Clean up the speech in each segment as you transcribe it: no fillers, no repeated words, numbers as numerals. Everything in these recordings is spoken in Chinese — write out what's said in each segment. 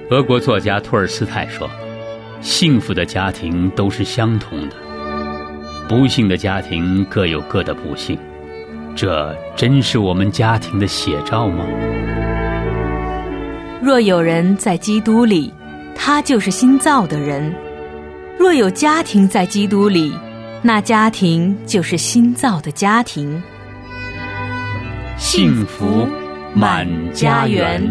俄国作家托尔斯泰说，幸福的家庭都是相同的，不幸的家庭各有各的不幸。这真是我们家庭的写照吗？ 若有人在基督里，他就是新造的人；若有家庭在基督里，那家庭就是新造的家庭。 幸福满家园。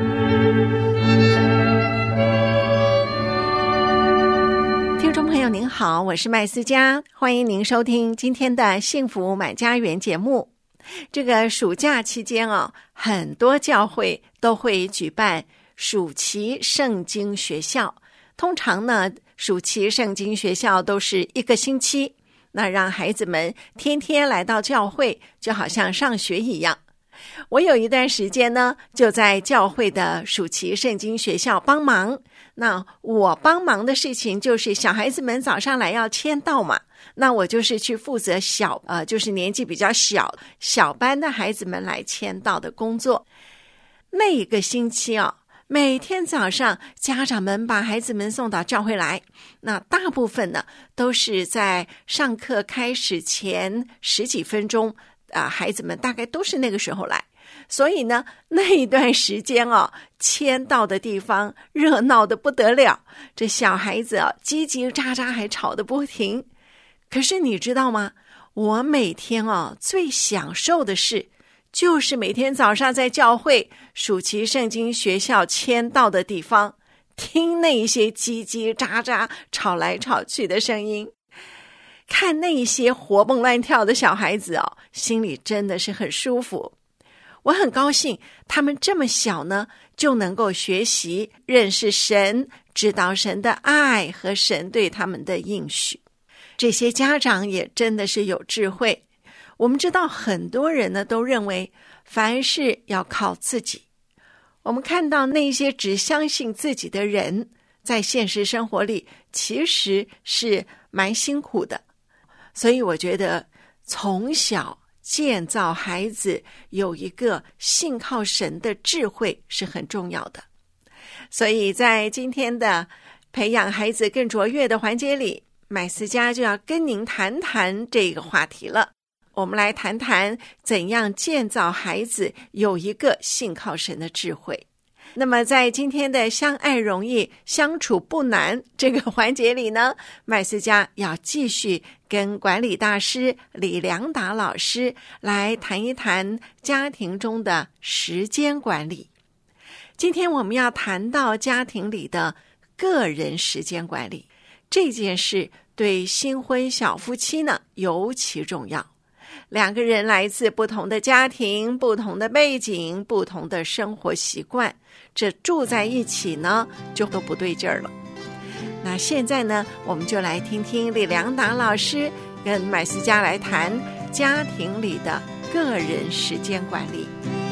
听众朋友您好，我是麦斯佳，欢迎您收听今天的幸福满家园节目。这个暑假期间很多教会都会举办暑期圣经学校。通常呢，暑期圣经学校都是1个星期，那让孩子们天天来到教会，就好像上学一样。我有一段时间呢，就在教会的暑期圣经学校帮忙。那我帮忙的事情就是小孩子们早上来要签到嘛，那我就是去负责就是年纪比较小班的孩子们来签到的工作。那一个星期每天早上家长们把孩子们送到教会来，那大部分呢都是在上课开始前10几分钟孩子们大概都是那个时候来，所以呢那一段时间签到的地方热闹得不得了，这小孩子叽叽喳喳还吵得不停。可是你知道吗，我每天最享受的事就是每天早上在教会暑期圣经学校签到的地方，听那一些叽叽喳喳吵来吵去的声音，看那一些活蹦乱跳的小孩子心里真的是很舒服。我很高兴他们这么小呢，就能够学习认识神，知道神的爱和神对他们的应许。这些家长也真的是有智慧。我们知道很多人呢都认为凡事要靠自己，我们看到那些只相信自己的人，在现实生活里其实是蛮辛苦的。所以我觉得从小建造孩子有一个信靠神的智慧是很重要的。所以在今天的培养孩子更卓越的环节里，麦斯佳就要跟您谈谈这个话题了。我们来谈谈怎样建造孩子有一个信靠神的智慧。那么在今天的相爱容易相处不难这个环节里呢，麦斯佳要继续跟管理大师李良达老师来谈一谈家庭中的时间管理。今天我们要谈到家庭里的个人时间管理，这件事对新婚小夫妻呢尤其重要。2个人来自不同的家庭，不同的背景，不同的生活习惯，这住在一起呢就都不对劲儿了。那现在呢，我们就来听听李良达老师跟麦斯佳来谈家庭里的个人时间管理。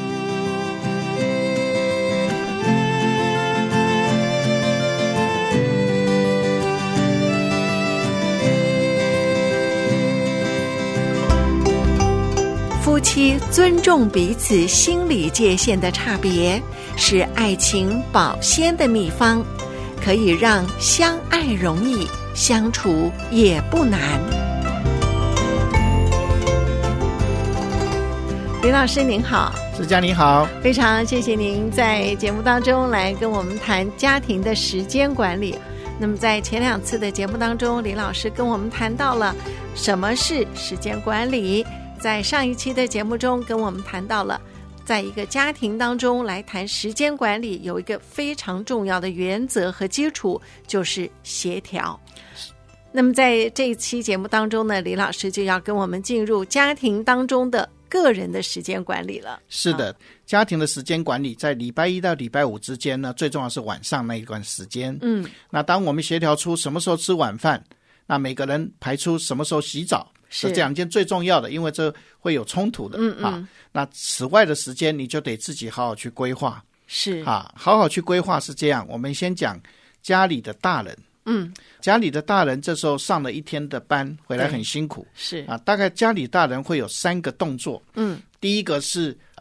夫妻尊重彼此心理界限的差别，是爱情保鲜的秘方，可以让相爱容易，相处也不难。李老师您好。 思佳你好。 非常谢谢您在节目当中来跟我们谈家庭的时间管理。那么在前2次的节目当中，李老师跟我们谈到了什么是时间管理，在上一期的节目中跟我们谈到了在一个家庭当中来谈时间管理有一个非常重要的原则和基础，就是协调。那么在这一期节目当中呢，李老师就要跟我们进入家庭当中的个人的时间管理了。 是的，家庭的时间管理在礼拜1到礼拜5之间呢，最重要是晚上那一段时间。那当我们协调出什么时候吃晚饭，那每个人排出什么时候洗澡，是这2件最重要的，因为这会有冲突的。那此外的时间你就得自己好好去规划。 是好好去规划是这样。我们先讲家里的大人。家里的大人这时候上了一天的班回来很辛苦。 是大概家里大人会有3个动作。第一个是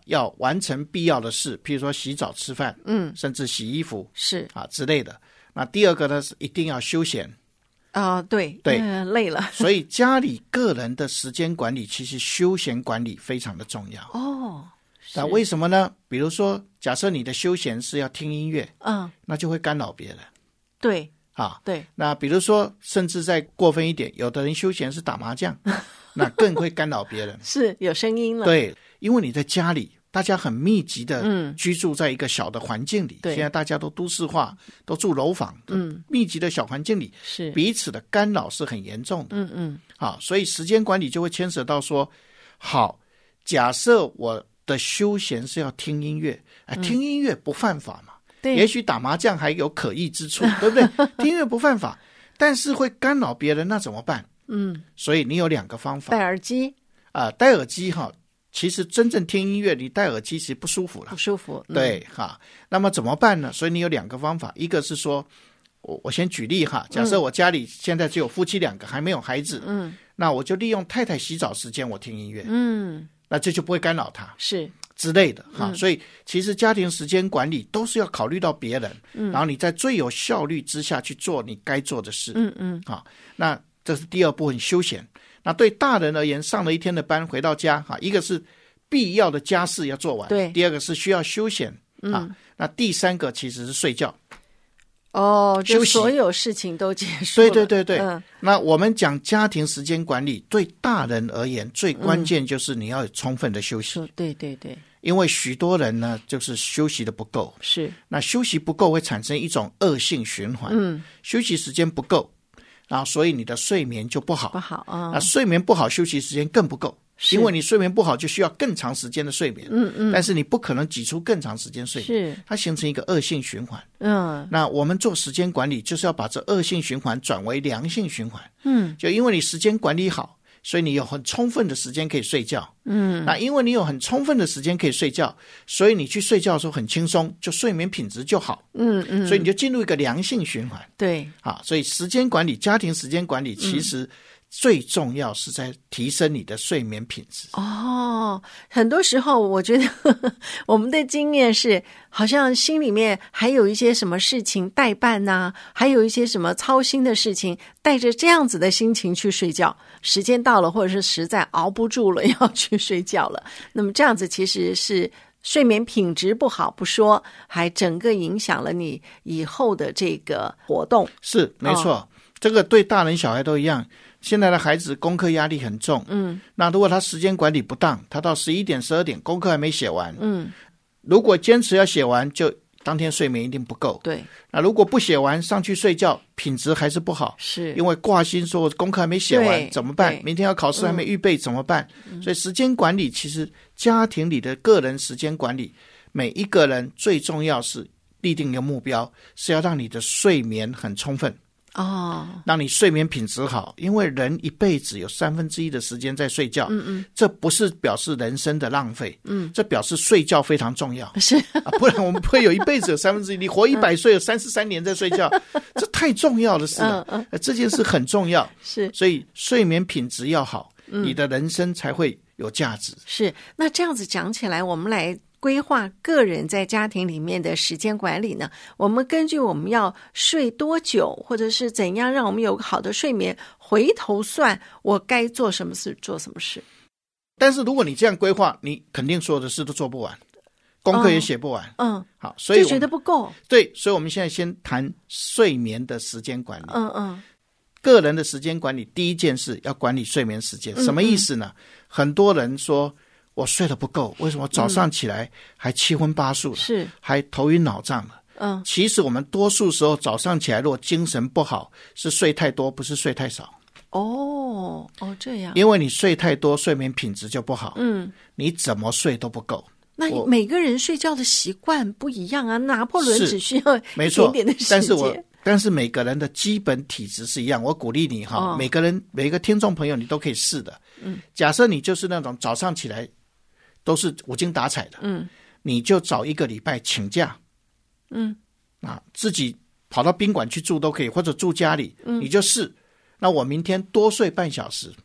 要完成必要的事，譬如说洗澡吃饭，甚至洗衣服是之类的。那第二个呢是一定要休闲对，累了。 所以家里个人的时间管理，其实休闲管理非常的重要。那为什么呢？比如说假设你的休闲是要听音乐，那就会干扰别人。 对对。那比如说甚至再过分一点，有的人休闲是打麻将那更会干扰别人是有声音了。 对，因为你在家里大家很密集的居住在一个小的环境里，现在大家都都市化，都住楼房，密集的小环境里， 是彼此的干扰是很严重的。所以时间管理就会牵扯到说，好，假设我的休闲是要听音乐，听音乐不犯法嘛？对，也许打麻将还有可疑之处，对不对？听音乐不犯法，但是会干扰别人，那怎么办？所以你有2个方法， 戴耳机戴耳机其实真正听音乐，你戴耳机其实不舒服了， 不舒服。 对那么怎么办呢？所以你有2个方法，一个是说，我先举例假设我家里现在只有夫妻2个，还没有孩子，那我就利用太太洗澡时间我听音乐，那这就不会干扰他， 是之类的所以其实家庭时间管理都是要考虑到别人，然后你在最有效率之下去做你该做的事。那这是第2部分休闲。那对大人而言，上了一天的班回到家一个是必要的家事要做完， 对， 第2个是需要休闲那第3个其实是睡觉。 就所有事情都结束了。 对。那我们讲家庭时间管理，对大人而言最关键就是你要有充分的休息。 对。 因为许多人呢就是休息的不够， 是那休息不够会产生一种恶性循环。休息时间不够，然后所以你的睡眠就不好那睡眠不好，休息时间更不够，因为你睡眠不好就需要更长时间的睡眠，但是你不可能挤出更长时间睡眠，它形成一个恶性循环。那我们做时间管理就是要把这恶性循环转为良性循环。就因为你时间管理好，所以你有很充分的时间可以睡觉。那因为你有很充分的时间可以睡觉，所以你去睡觉的时候很轻松，就睡眠品质就好。所以你就进入一个良性循环。 对所以时间管理，家庭时间管理其实最重要是在提升你的睡眠品质。 很多时候我觉得我们的经验是，好像心里面还有一些什么事情待办还有一些什么操心的事情，带着这样子的心情去睡觉，时间到了，或者是实在熬不住了要去睡觉了，那么这样子其实是睡眠品质不好不说，还整个影响了你以后的这个活动。 是没错这个对大人小孩都一样。现在的孩子功课压力很重，那如果他时间管理不当，他到11点12点功课还没写完，如果坚持要写完，就当天睡眠一定不够。 对， 那如果不写完上去睡觉，品质还是不好， 是因为挂心说功课还没写完怎么办？明天要考试还没预备怎么办？所以时间管理其实家庭里的个人时间管理，每一个人最重要是立定一个目标，是要让你的睡眠很充分。让你睡眠品质好，因为人一辈子有1/3的时间在睡觉，这不是表示人生的浪费，这表示睡觉非常重要， 是不然我们不会有一辈子有1/3，你活100岁有33年在睡觉，这太重要的事了，这件事很重要， 是， 所以睡眠品质要好，你的人生才会有价值。 是，那这样子讲起来，我们来规划个人在家庭里面的时间管理呢，我们根据我们要睡多久，或者是怎样让我们有好的睡眠，回头算我该做什么事做什么事。 但是如果你这样规划，你肯定所有的事都做不完，功课也写不完。好，所以就觉得不够。 对，所以我们现在先谈睡眠的时间管理。个人的时间管理，第一件事要管理睡眠时间。什么意思呢？很多人说我睡得不够，为什么早上起来还七昏八素了， 是还头晕脑胀了？其实我们多数时候早上起来如果精神不好，是睡太多，不是睡太少。 这样。 因为你睡太多，睡眠品质就不好。你怎么睡都不够。 那每个人睡觉的习惯不一样啊，拿破仑只需要一点点的时间。 但是每个人的基本体质是一样，我鼓励你每个听众朋友你都可以试的。假设你就是那种早上起来都是无精打采的，你就找1个礼拜请假，自己跑到宾馆去住都可以，或者住家里，你就试。那我明天多睡半小时，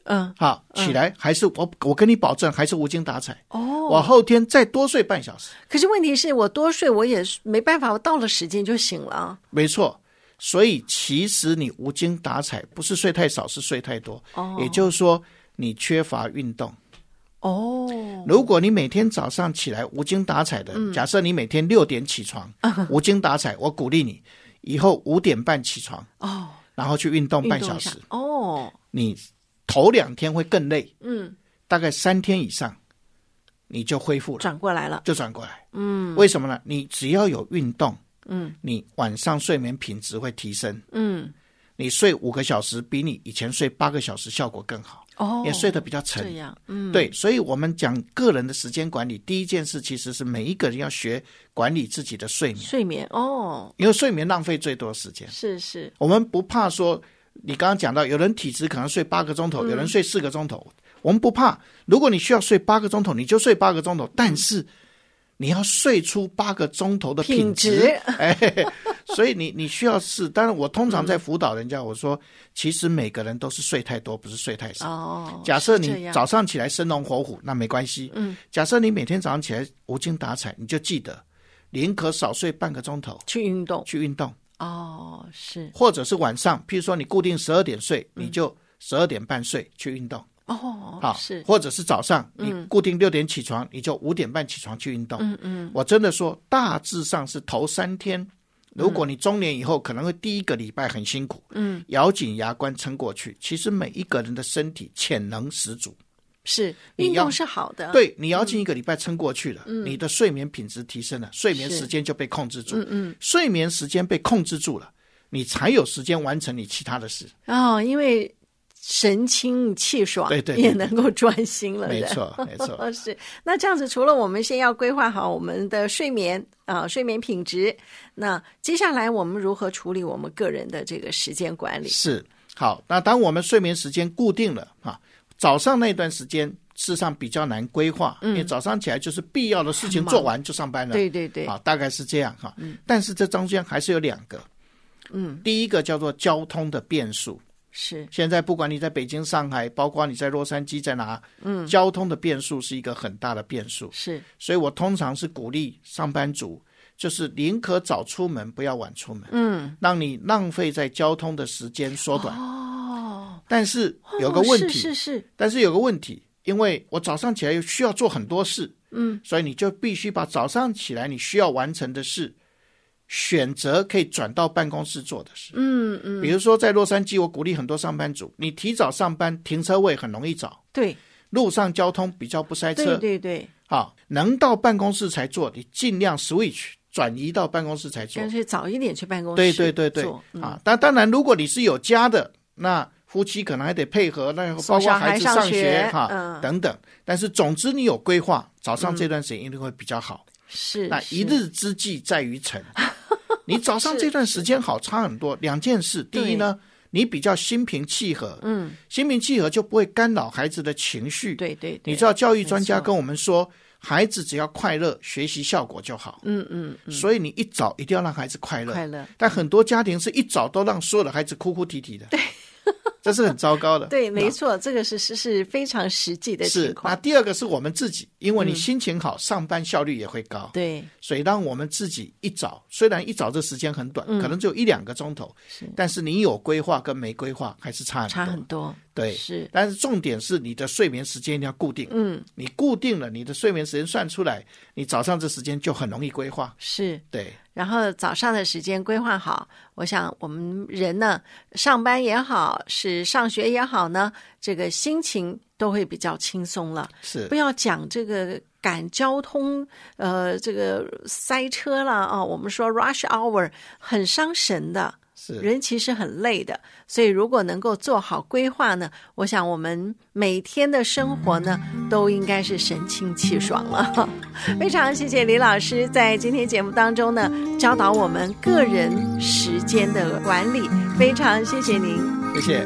好，起来还是我跟你保证还是无精打采。我后天再多睡半小时。 可是问题是我多睡我也没办法，我到了时间就醒了。 没错，所以其实你无精打采不是睡太少，是睡太多。也就是说你缺乏运动。如果你每天早上起来无精打采的，假设你每天6点起床，无精打采，我鼓励你以后5点半起床，然后去运动半小时。你头2天会更累，大概3天以上你就恢复了， 转过来了， 就转过来。为什么呢？你只要有运动，你晚上睡眠品质会提升。你睡5个小时比你以前睡8个小时效果更好。也睡得比较沉。这样，对，所以我们讲个人的时间管理，第一件事其实是每一个人要学管理自己的睡眠。因为睡眠浪费最多的时间。是，我们不怕说，你刚刚讲到有人体质可能睡8个钟头，有人睡4个钟头，我们不怕。如果你需要睡8个钟头，你就睡8个钟头，但是你要睡出8个钟头的品质。所以你需要试。当然我通常在辅导人家，我说其实每个人都是睡太多，不是睡太少。假设你早上起来生龙活虎，那没关系。假设你每天早上起来无精打采，你就记得宁可少睡半个钟头去运动。 是。或者是晚上，譬如说你固定12点睡，你就12点半睡去运动。是。或者是早上你固定6点起床，你就5点半起床去运动。我真的说大致上是头3天，如果你中年以后可能会第1个礼拜很辛苦，咬紧牙关撑过去。其实每一个人的身体潜能十足， 是运动是好的。 对，你咬紧1个礼拜撑过去了，你的睡眠品质提升了，睡眠时间就被控制住。睡眠时间被控制住了，你才有时间完成你其他的事。因为神清气爽，对，也能够专心了。 没错。 是。那这样子，除了我们先要规划好我们的睡眠睡眠品质，那接下来我们如何处理我们个人的这个时间管理？是。 好，那当我们睡眠时间固定了早上那段时间事实上比较难规划，因为早上起来就是必要的事情做完就上班了。对，大概是这样但是这中间还是有2个。第一个叫做交通的变数。是。现在不管你在北京、上海，包括你在洛杉矶在哪，交通的变数是一个很大的变数。是。所以我通常是鼓励上班族，就是宁可早出门不要晚出门，让你浪费在交通的时间缩短。但是有个问题，但是有个问题，因为我早上起来需要做很多事，所以你就必须把早上起来你需要完成的事选择可以转到办公室做的事。比如说在洛杉矶，我鼓励很多上班族，你提早上班，停车位很容易找，对，路上交通比较不塞车，对，好，能到办公室才做，你尽量 switch 转移到办公室才做， 干脆早一点去办公室。 对，当然如果你是有家的，那夫妻可能还得配合，那包括孩子上学等等。但是总之你有规划，早上这段时间一定会比较好。是。那一日之计在于晨。你早上这段时间好差很多。2件事，第一呢，你比较心平气和，心平气和就不会干扰孩子的情绪。对，你知道教育专家跟我们说，孩子只要快乐，学习效果就好。所以你一早一定要让孩子快乐。但很多家庭是一早都让所有的孩子哭哭啼啼的。对。这是很糟糕的。 对，没错，这个是非常实际的情况。 那第二个是我们自己，因为你心情好，上班效率也会高。对，所以当我们自己一早，虽然一早这时间很短，可能只有1-2个钟头，但是你有规划跟没规划还是差很多。对，是。但是重点是你的睡眠时间一定要固定。你固定了，你的睡眠时间算出来，你早上这时间就很容易规划。是，对。 然后早上的时间规划好，我想我们人呢，上班也好，是上学也好呢，这个心情都会比较轻松了。是，不要讲这个赶交通，这个塞车了我们说 rush hour 很伤神的。人其实很累的，所以如果能够做好规划呢，我想我们每天的生活呢都应该是神清气爽了。非常谢谢李老师在今天节目当中呢教导我们个人时间的管理，非常谢谢您。 谢谢。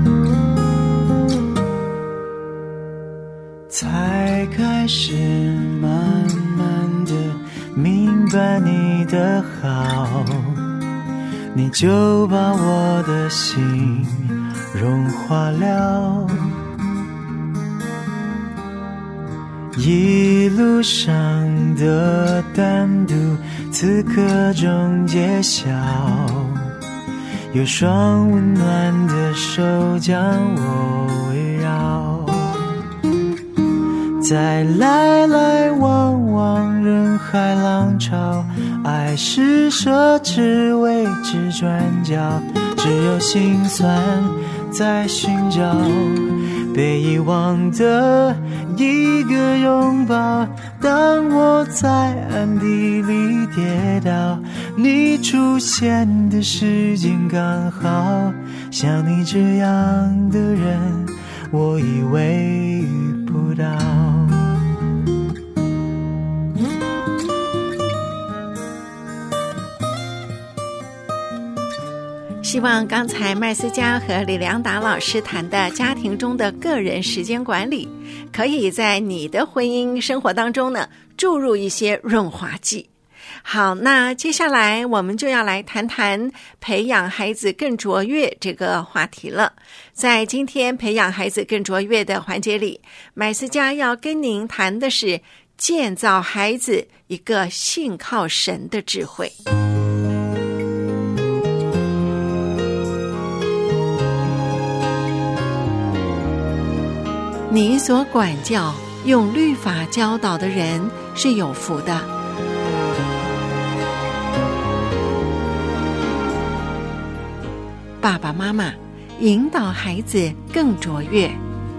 才开始慢慢的明白你的好，你就把我的心融化了。 一路上的单独，此刻终揭晓。有双温暖的手将我围绕，在来来往往人海浪潮，爱是奢侈未知转角，只有心酸在寻找被遗忘的一个拥抱。当我在暗地里跌倒，你出现的时间刚好，像你这样的人我以为遇不到。 希望刚才麦斯嘉和李良达老师谈的家庭中的个人时间管理，可以在你的婚姻生活当中呢注入一些润滑剂。好，那接下来我们就要来谈谈培养孩子更卓越这个话题了。在今天培养孩子更卓越的环节里，麦斯嘉要跟您谈的是建造孩子一个信靠神的智慧。你所管教、用律法教导的人是有福的。爸爸妈妈引导孩子更卓越。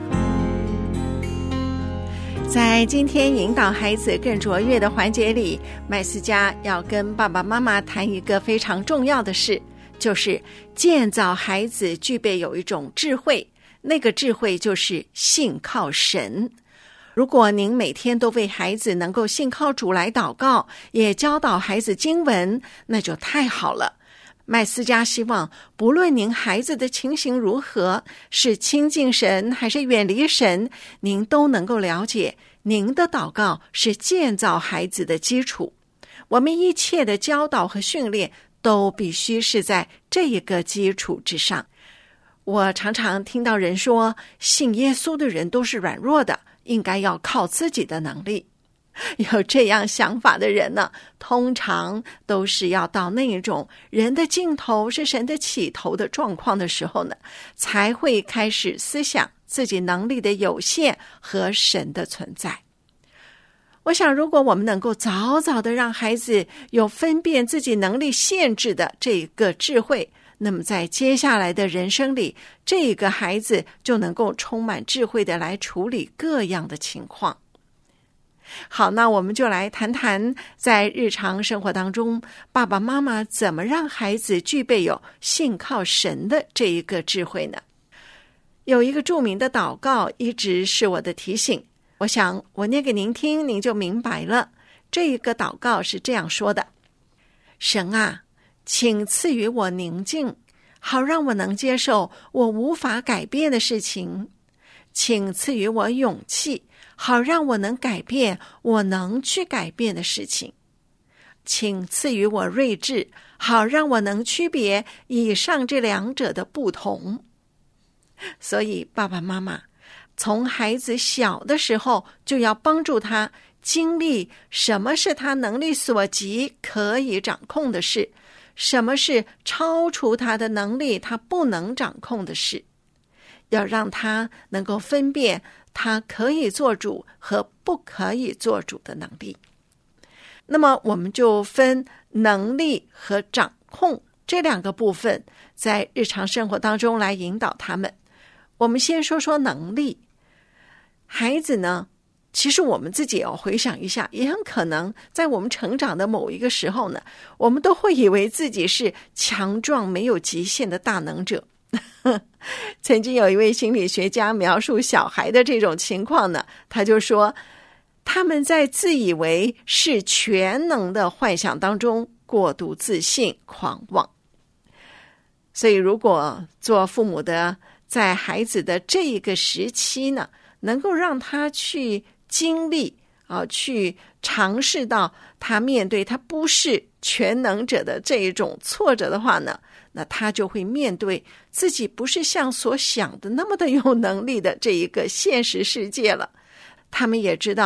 在今天引导孩子更卓越的环节里，麦斯嘉要跟爸爸妈妈谈一个非常重要的事，就是建造孩子具备有一种智慧，那个智慧就是信靠神。如果您每天都为孩子能够信靠主来祷告，也教导孩子经文，那就太好了。麦斯嘉希望不论您孩子的情形如何，是亲近神还是远离神，您都能够了解您的祷告是建造孩子的基础。我们一切的教导和训练都必须是在这一个基础之上。我常常听到人说，信耶稣的人都是软弱的，应该要靠自己的能力。有这样想法的人呢，通常都是要到那一种人的尽头是神的起头的状况的时候呢，才会开始思想自己能力的有限和神的存在。我想，如果我们能够早早的让孩子有分辨自己能力限制的这个智慧，那么在接下来的人生里，这个孩子就能够充满智慧的来处理各样的情况。好，那我们就来谈谈在日常生活当中，爸爸妈妈怎么让孩子具备有信靠神的这一个智慧呢？有一个著名的祷告一直是我的提醒，我想我念给您听，您就明白了。这一个祷告是这样说的：神啊，请赐予我宁静，好让我能接受我无法改变的事情；请赐予我勇气，好让我能改变我能去改变的事情；请赐予我睿智，好让我能区别以上这两者的不同。所以爸爸妈妈从孩子小的时候就要帮助他经历什么是他能力所及可以掌控的事，什么是超出他的能力他不能掌控的事，要让他能够分辨他可以做主和不可以做主的能力。那么我们就分能力和掌控这两个部分，在日常生活当中来引导他们。我们先说说能力。孩子呢，其实我们自己也要回想一下，也很可能在我们成长的某一个时候呢，我们都会以为自己是强壮没有极限的大能者。曾经有一位心理学家描述小孩的这种情况呢，他就说他们在自以为是全能的幻想当中过度自信狂妄。所以如果做父母的在孩子的这一个时期呢，能够让他去经历去尝试到他面对他不是全能者的这一种挫折的话呢，那他就会面对自己不是像所想的那么的有能力的这一个现实世界了。他们也知道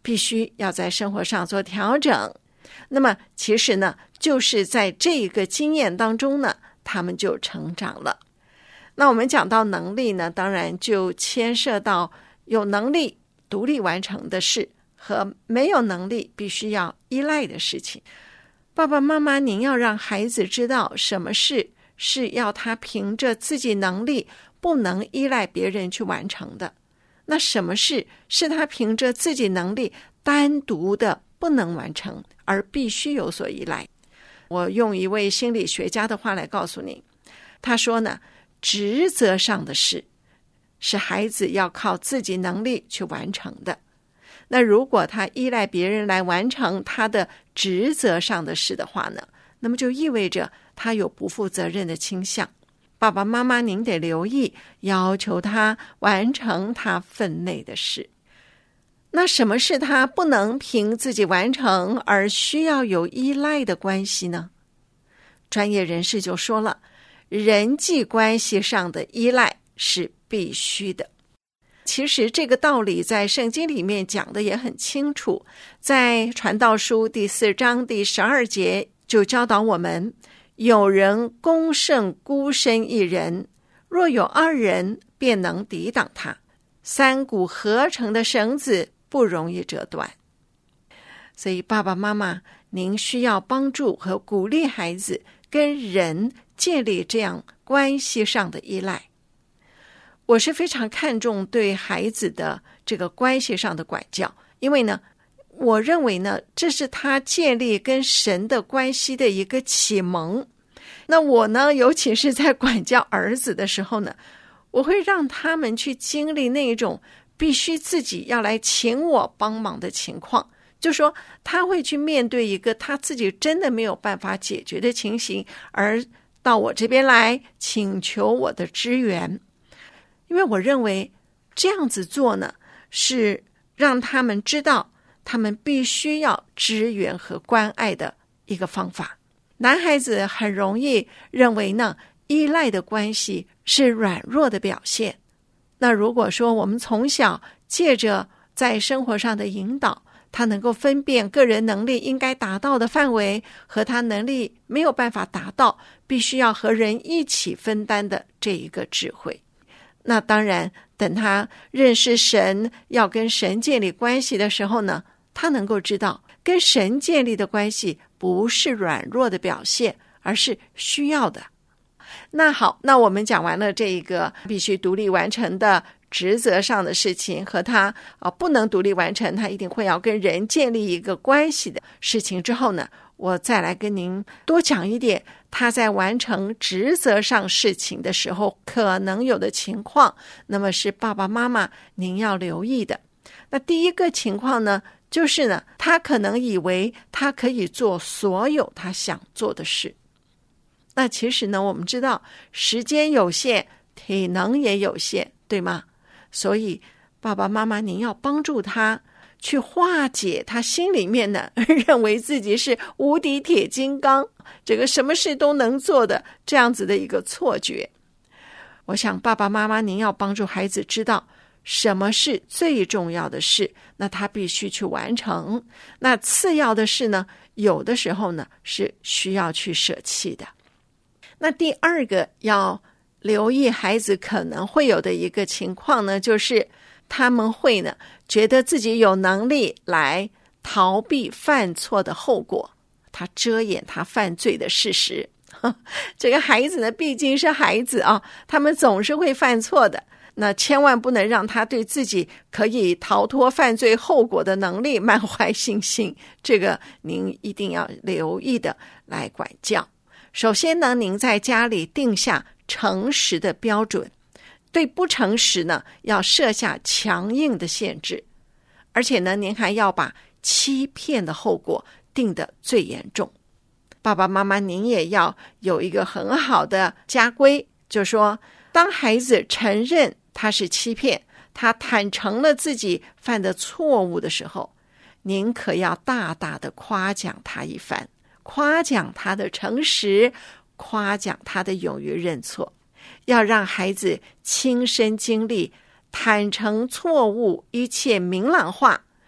必须要在生活上做调整。那么其实呢，就是在这个经验当中呢，他们就成长了。那我们讲到能力呢，当然就牵涉到有能力独立完成的事和没有能力必须要依赖的事情。爸爸妈妈，您要让孩子知道什么事是要他凭着自己能力不能依赖别人去完成的，那什么事是他凭着自己能力单独的不能完成而必须有所依赖。我用一位心理学家的话来告诉你，他说呢，职责上的事是孩子要靠自己能力去完成的。那如果他依赖别人来完成他的职责上的事的话呢，那么就意味着他有不负责任的倾向。爸爸妈妈您得留意，要求他完成他分内的事。那什么是他不能凭自己完成而需要有依赖的关系呢？专业人士就说了，人际关系上的依赖是必须的。其实这个道理在圣经里面讲的也很清楚，在传道书第4章第12节就教导我们，有人攻胜孤身一人，若有2人便能抵挡他，3股合成的绳子不容易折断。所以爸爸妈妈，您需要帮助和鼓励孩子跟人建立这样关系上的依赖。我是非常看重对孩子的这个关系上的管教，因为呢，我认为呢，这是他建立跟神的关系的一个启蒙。那我呢，尤其是在管教儿子的时候呢，我会让他们去经历那一种必须自己要来请我帮忙的情况，就说他会去面对一个他自己真的没有办法解决的情形，而到我这边来请求我的支援。因为我认为这样子做呢，是让他们知道他们必须要支援和关爱的一个方法。男孩子很容易认为呢，依赖的关系是软弱的表现。那如果说我们从小借着在生活上的引导，他能够分辨个人能力应该达到的范围和他能力没有办法达到，必须要和人一起分担的这一个智慧。那当然，等他认识神，要跟神建立关系的时候呢，他能够知道跟神建立的关系不是软弱的表现，而是需要的。那好，那我们讲完了这个必须独立完成的职责上的事情，和他不能独立完成，他一定会要跟人建立一个关系的事情之后呢，我再来跟您多讲一点他在完成职责上事情的时候可能有的情况，那么是爸爸妈妈您要留意的。那第一个情况呢，就是呢，他可能以为他可以做所有他想做的事。那其实呢，我们知道时间有限，体能也有限，对吗？所以爸爸妈妈您要帮助他去化解他心里面呢认为自己是无敌铁金刚，这个什么事都能做的这样子的一个错觉。我想爸爸妈妈您要帮助孩子知道什么是最重要的事，那他必须去完成。那次要的事呢，有的时候呢是需要去舍弃的。那第二个要留意孩子可能会有的一个情况呢，就是他们会呢觉得自己有能力来逃避犯错的后果，他遮掩他犯罪的事实。这个孩子呢毕竟是孩子啊，他们总是会犯错的，那千万不能让他对自己可以逃脱犯罪后果的能力满怀信心，这个您一定要留意的来管教。首先呢，您在家里定下诚实的标准，对不诚实呢要设下强硬的限制，而且呢您还要把欺骗的后果定得最严重。爸爸妈妈您也要有一个很好的家规，就是说当孩子承认他是欺骗，他坦诚了自己犯的错误的时候，您可要大大的夸奖他一番，夸奖他的诚实，夸奖他的勇于认错，要让孩子亲身经历坦诚错误，一切明朗化，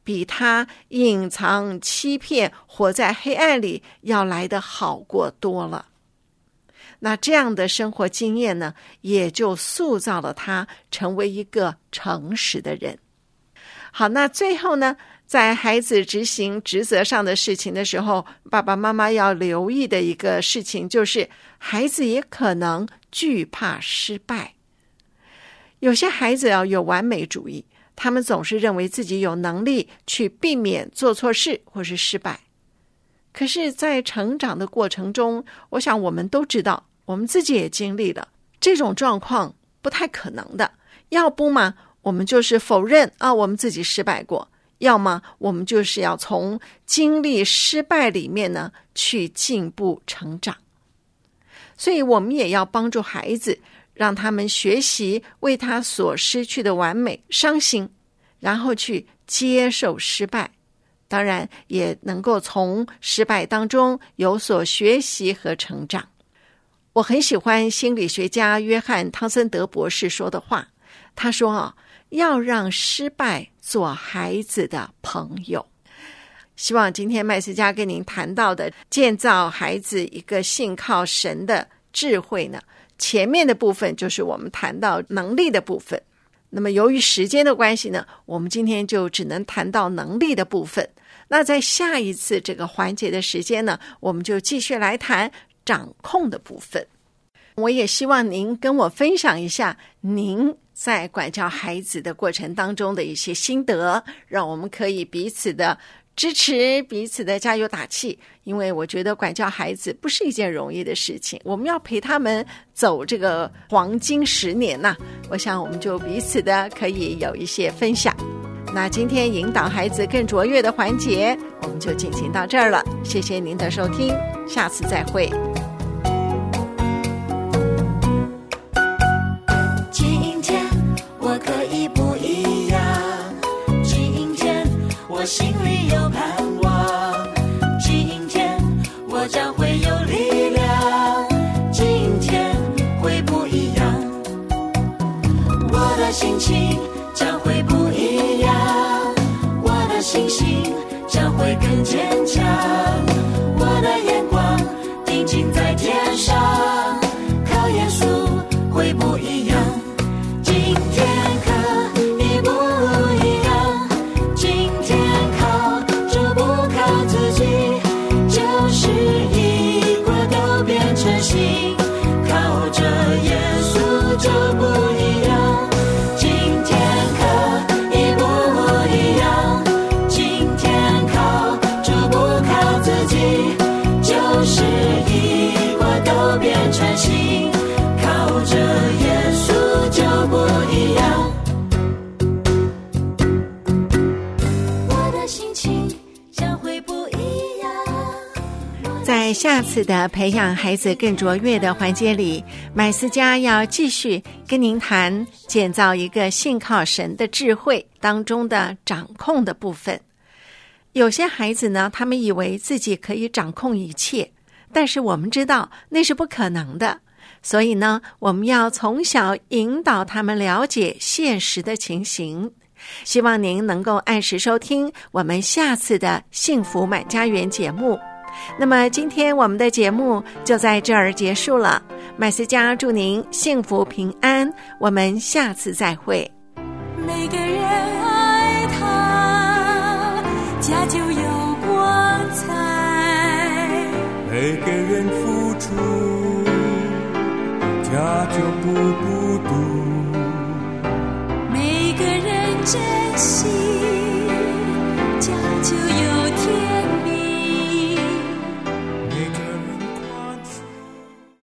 比他隐藏欺骗活在黑暗里要来得好过多了。那这样的生活经验呢，也就塑造了他成为一个诚实的人。好，那最后呢，在孩子执行职责上的事情的时候，爸爸妈妈要留意的一个事情就是孩子也可能惧怕失败。有些孩子有完美主义，他们总是认为自己有能力去避免做错事或是失败。可是在成长的过程中，我想我们都知道，我们自己也经历了这种状况，不太可能的。要不嘛，我们就是否认我们自己失败过，要么我们就是要从经历失败里面呢去进步成长。所以我们也要帮助孩子，让他们学习为他所失去的完美伤心，然后去接受失败，当然也能够从失败当中有所学习和成长。我很喜欢心理学家约翰·汤森德博士说的话，他说要让失败做孩子的朋友。希望今天麦斯嘉跟您谈到的建造孩子一个信靠神的智慧呢，前面的部分就是我们谈到能力的部分。那么由于时间的关系呢，我们今天就只能谈到能力的部分。那在下一次这个环节的时间呢，我们就继续来谈掌控的部分。我也希望您跟我分享一下您在管教孩子的过程当中的一些心得，让我们可以彼此的支持，彼此的加油打气。因为我觉得管教孩子不是一件容易的事情，我们要陪他们走这个黄金10年呐，我想我们就彼此的可以有一些分享。那今天引导孩子更卓越的环节我们就进行到这儿了，谢谢您的收听，下次再会。 今天我可以不一样，今天我心里有盼望，今天我将会有力量，今天会不一样，我的心情将会不一样，我的信心将会更坚强，我的眼光定睛在天上，靠耶稣会不一样，今天可以不一样，今天靠主不靠自己，就是一过都变成新，靠着耶稣就不一样，今天可以不一样，今天靠主不靠自己，就是一过都变成新，靠着耶稣就不一样，我的心情将会不一样。 在下次的培养孩子更卓越的环节里，麦斯嘉要继续跟您谈建造一个信靠神的智慧当中的掌控的部分。有些孩子呢，他们以为自己可以掌控一切，但是我们知道那是不可能的，所以呢，我们要从小引导他们了解现实的情形。希望您能够按时收听我们下次的幸福满家园节目。那么今天我们的节目就在这儿结束了，麦斯嘉祝您幸福平安，我们下次再会。 每个人爱他，家就有光彩， 每个人付出，家就不孤独， 每个人